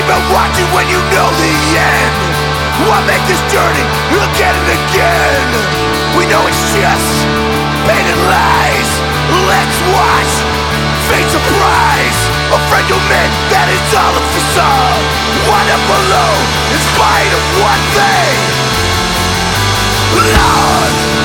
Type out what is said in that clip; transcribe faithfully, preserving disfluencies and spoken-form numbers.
keep on watching when you know the end? Why make this journey again and again? We know it's just pain and lies. Let's watch fate surprise. A friend you meant that is all of us all. One up below in spite of one thing. Lord,